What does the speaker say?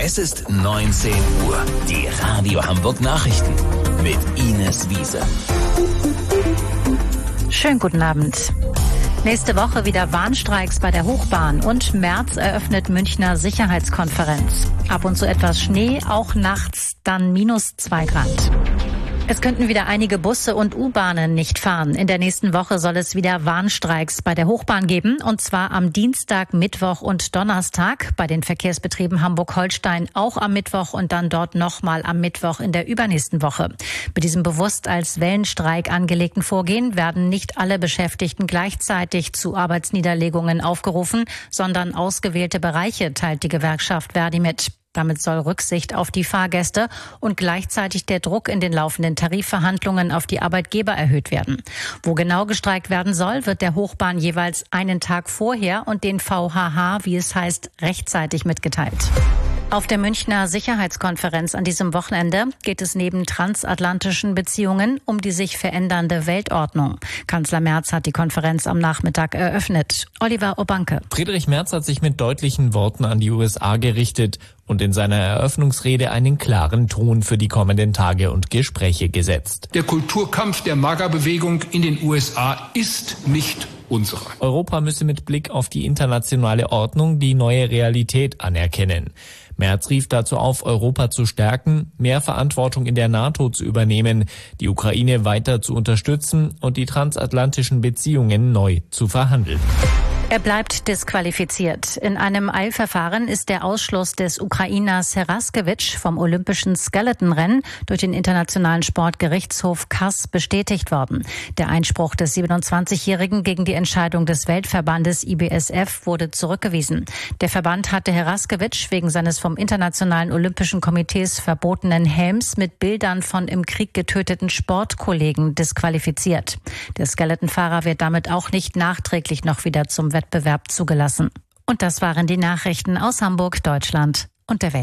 Es ist 19 Uhr. Die Radio Hamburg Nachrichten mit Ines Wiese. Schönen guten Abend. Nächste Woche wieder Warnstreiks bei der Hochbahn und Merz eröffnet Münchner Sicherheitskonferenz. Ab und zu etwas Schnee, auch nachts dann -2 Grad. Es könnten wieder einige Busse und U-Bahnen nicht fahren. In der nächsten Woche soll es wieder Warnstreiks bei der Hochbahn geben, und zwar am Dienstag, Mittwoch und Donnerstag. Bei den Verkehrsbetrieben Hamburg-Holstein auch am Mittwoch und dann dort nochmal am Mittwoch in der übernächsten Woche. Mit diesem bewusst als Wellenstreik angelegten Vorgehen werden nicht alle Beschäftigten gleichzeitig zu Arbeitsniederlegungen aufgerufen, sondern ausgewählte Bereiche, teilt die Gewerkschaft Verdi mit. Damit soll Rücksicht auf die Fahrgäste und gleichzeitig der Druck in den laufenden Tarifverhandlungen auf die Arbeitgeber erhöht werden. Wo genau gestreikt werden soll, wird der Hochbahn jeweils einen Tag vorher und den VHH, wie es heißt, rechtzeitig mitgeteilt. Auf der Münchner Sicherheitskonferenz an diesem Wochenende geht es neben transatlantischen Beziehungen um die sich verändernde Weltordnung. Kanzler Merz hat die Konferenz am Nachmittag eröffnet. Oliver Obanke. Friedrich Merz hat sich mit deutlichen Worten an die USA gerichtet und in seiner Eröffnungsrede einen klaren Ton für die kommenden Tage und Gespräche gesetzt. Der Kulturkampf der MAGA-Bewegung in den USA ist nicht unsere. Europa müsse mit Blick auf die internationale Ordnung die neue Realität anerkennen. Merz rief dazu auf, Europa zu stärken, mehr Verantwortung in der NATO zu übernehmen, die Ukraine weiter zu unterstützen und die transatlantischen Beziehungen neu zu verhandeln. Er bleibt disqualifiziert. In einem Eilverfahren ist der Ausschluss des Ukrainers Heraskewitsch vom olympischen Skeletonrennen durch den Internationalen Sportgerichtshof CAS bestätigt worden. Der Einspruch des 27-Jährigen gegen die Entscheidung des Weltverbandes IBSF wurde zurückgewiesen. Der Verband hatte Heraskewitsch wegen seines vom Internationalen Olympischen Komitees verbotenen Helms mit Bildern von im Krieg getöteten Sportkollegen disqualifiziert. Der Skeletonfahrer wird damit auch nicht nachträglich noch wieder zum Wettbewerb zugelassen. Und das waren die Nachrichten aus Hamburg, Deutschland und der Welt.